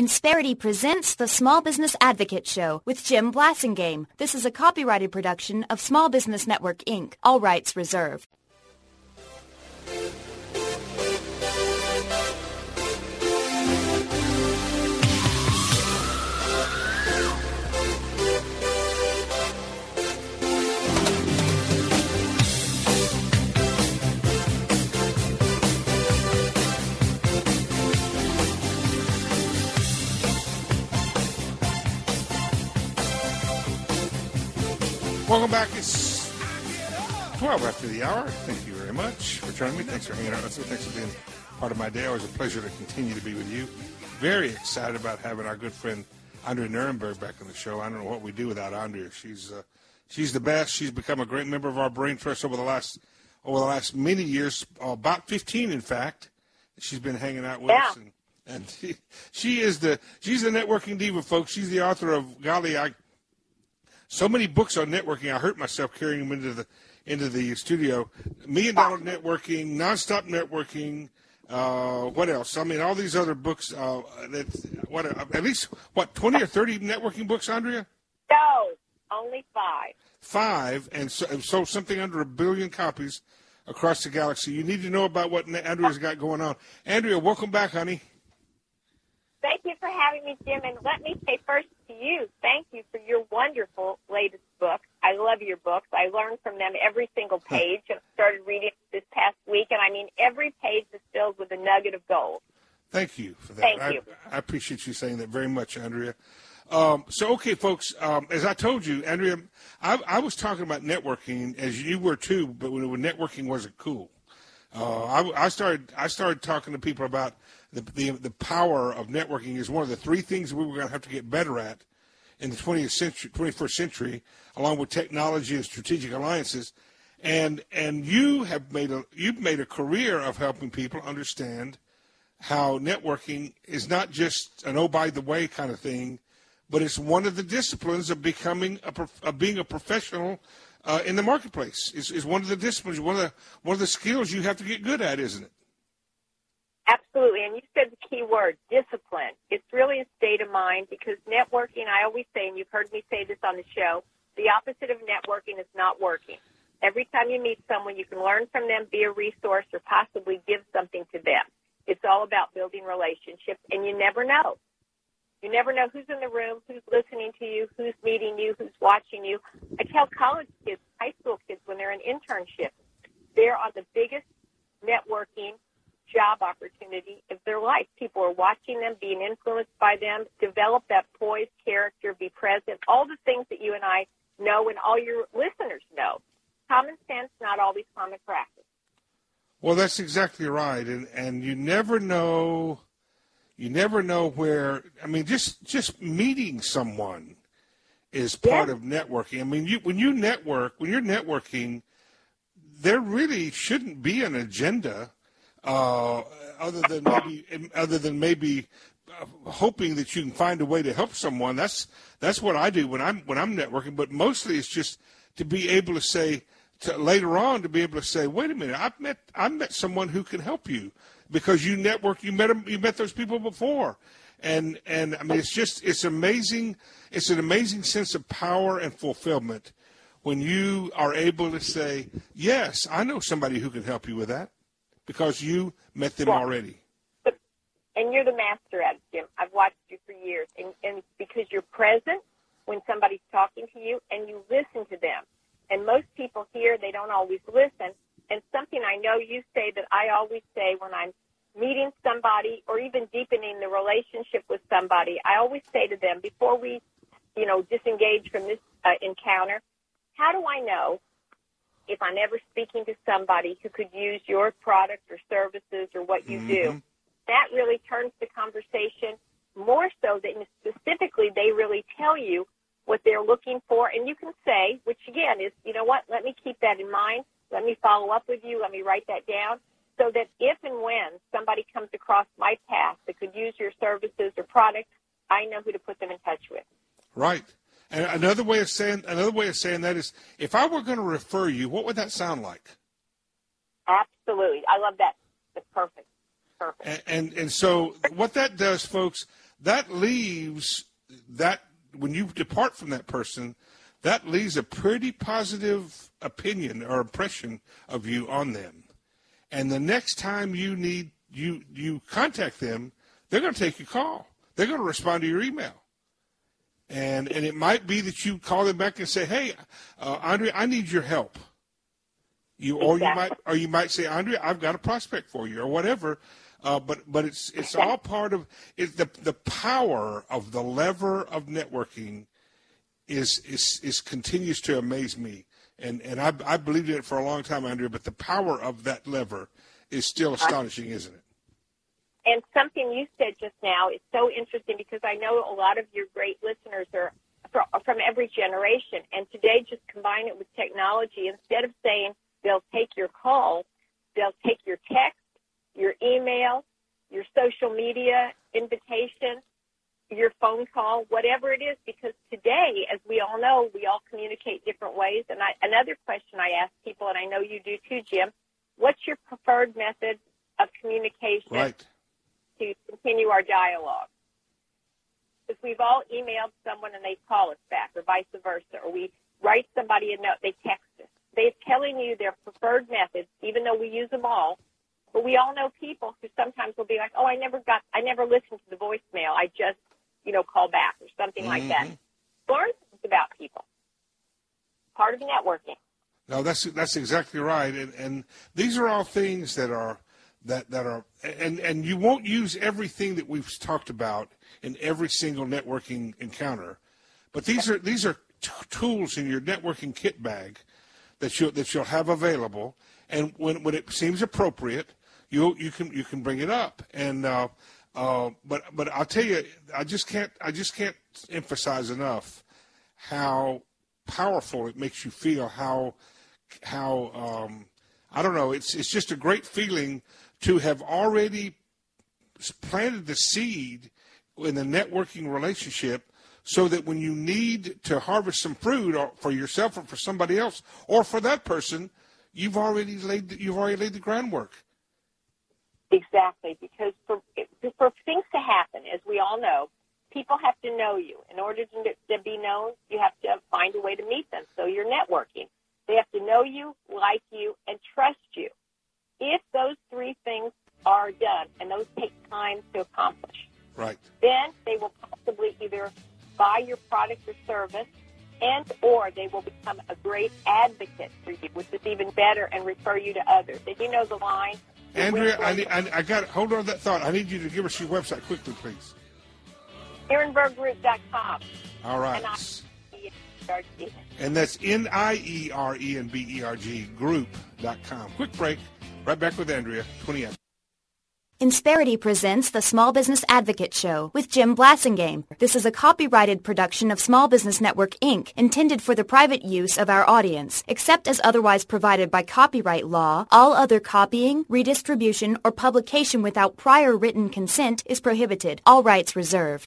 Insperity presents the Small Business Advocate Show with Jim Blasingame. This is a copyrighted production of Small Business Network, Inc., all rights reserved. Welcome back. It's 12 after the hour. Thank you very much for joining me. Thanks for hanging out with me. Thanks for being part of my day. Always a pleasure to continue to be with you. Very excited about having our good friend Andrea Nierenberg back on the show. I don't know what we do without Andrea. She's the best. She's become a great member of our brain trust over the last many years, about 15 in fact. She's been hanging out with us, and she's the networking diva, folks. She's the author of so many books on networking. I hurt myself carrying them into the studio. $1 Million Networking, Nonstop Networking. What else? I mean, all these other books. At least 20 or 30 networking books, Andrea? No, only 5. 5, and so something under 1 billion copies across the galaxy. You need to know about what Andrea's got going on. Andrea, welcome back, honey. Thank you for having me, Jim. And let me say first to you, thank you for your wonderful latest book. I love your books. I learn from them every single page. And I started reading this past week, and I mean, every page is filled with a nugget of gold. Thank you for that. Thank you. I appreciate you saying that very much, Andrea. Okay, folks, as I told you, Andrea, I was talking about networking, as you were too, but when networking wasn't cool. I started talking to people about the power of networking is one of the 3 things we were going to have to get better at in the 21st century, along with technology and strategic alliances. And you've made a career of helping people understand how networking is not just an oh by the way kind of thing, but it's one of the disciplines of being a professional in the marketplace. Is one of the disciplines, one of the skills you have to get good at, isn't it? Absolutely, and you said the key word, discipline. It's really a state of mind because networking, I always say, and you've heard me say this on the show, the opposite of networking is not working. Every time you meet someone, you can learn from them, be a resource, or possibly give something to them. It's all about building relationships, and you never know. You never know who's in the room, who's listening to you, who's meeting you, who's watching you. I tell college kids, high school kids, when they're in internships, they're on the biggest networking job opportunity of their life. People are watching them, being influenced by them, develop that poise, character, be present, all the things that you and I know and all your listeners know. Common sense, not always common practice. Well, that's exactly right, and you never know where. I mean, just meeting someone is part of networking. I mean, when you're networking, there really shouldn't be an agenda. Other than maybe hoping that you can find a way to help someone. That's what I do when I'm networking. But mostly it's just to be able to say later on to be able to say, wait a minute, I met someone who can help you because you network. You met those people before, and I mean it's amazing. It's an amazing sense of power and fulfillment when you are able to say, yes, I know somebody who can help you with that. Because you met them already. And you're the master at it, Jim. I've watched you for years. And because you're present when somebody's talking to you and you listen to them. And most people here, they don't always listen. And something I know you say that I always say when I'm meeting somebody or even deepening the relationship with somebody, I always say to them before we, disengage from this encounter, how do I know if I'm ever speaking to somebody who could use your product or services or what you do? That really turns the conversation more so that specifically they really tell you what they're looking for. And you can say, which again is, you know what, let me keep that in mind. Let me follow up with you. Let me write that down so that if and when somebody comes across my path that could use your services or products, I know who to put them in touch with. Right. And another way of saying that is, if I were going to refer you, what would that sound like? Absolutely. I love that. That's perfect. Perfect. And so what that does, folks, that leaves that when you depart from that person, that leaves a pretty positive opinion or impression of you on them. And the next time you contact them, they're going to take your call. They're going to respond to your email. And it might be that you call them back and say, "Hey, Andrea, I need your help." Exactly. You might say, "Andrea, I've got a prospect for you," or whatever. But it's all part of it. The power of the lever of networking is continues to amaze me, and I believed in it for a long time, Andrea. But the power of that lever is still astonishing, isn't it? And something you said just now is so interesting because I know a lot of your great listeners are from every generation. And today, just combine it with technology. Instead of saying they'll take your call, they'll take your text, your email, your social media invitation, your phone call, whatever it is. Because today, as we all know, we all communicate different ways. And another question I ask people, and I know you do too, Jim, what's your preferred method of communication? Right. To continue our dialogue. If we've all emailed someone and they call us back, or vice versa, or we write somebody a note, they text us. They're telling you their preferred methods, even though we use them all. But we all know people who sometimes will be like, "Oh, I never listened to the voicemail. I just, call back," or something like that. Learn things about people. Part of networking. No, that's exactly right. And these are all things that are. And you won't use everything that we've talked about in every single networking encounter, but these are tools in your networking kit bag that you'll have available, and when it seems appropriate, you can bring it up. And but I'll tell you, I just can't emphasize enough how powerful it makes you feel. How I don't know. It's just a great feeling to have already planted the seed in the networking relationship so that when you need to harvest some fruit or for yourself or for somebody else or for that person, you've already laid the groundwork. Exactly, because for things to happen, as we all know, people have to know you. In order to be known, you have to find a way to meet them. So you're networking. They have to know you, like you, and trust you. If those three things are done, and those take time to accomplish, right, then they will possibly either buy your product or service, and or they will become a great advocate for you, which is even better, and refer you to others. Did you know the line? Andrea, I got hold on to that thought. I need you to give us your website quickly, please. NierenbergGroup.com. All right. And that's NIERENBERG group.com. Quick break. Right back with Andrea, 20 hours. Insperity presents the Small Business Advocate Show with Jim Blasingame. This is a copyrighted production of Small Business Network, Inc., intended for the private use of our audience. Except as otherwise provided by copyright law, all other copying, redistribution, or publication without prior written consent is prohibited. All rights reserved.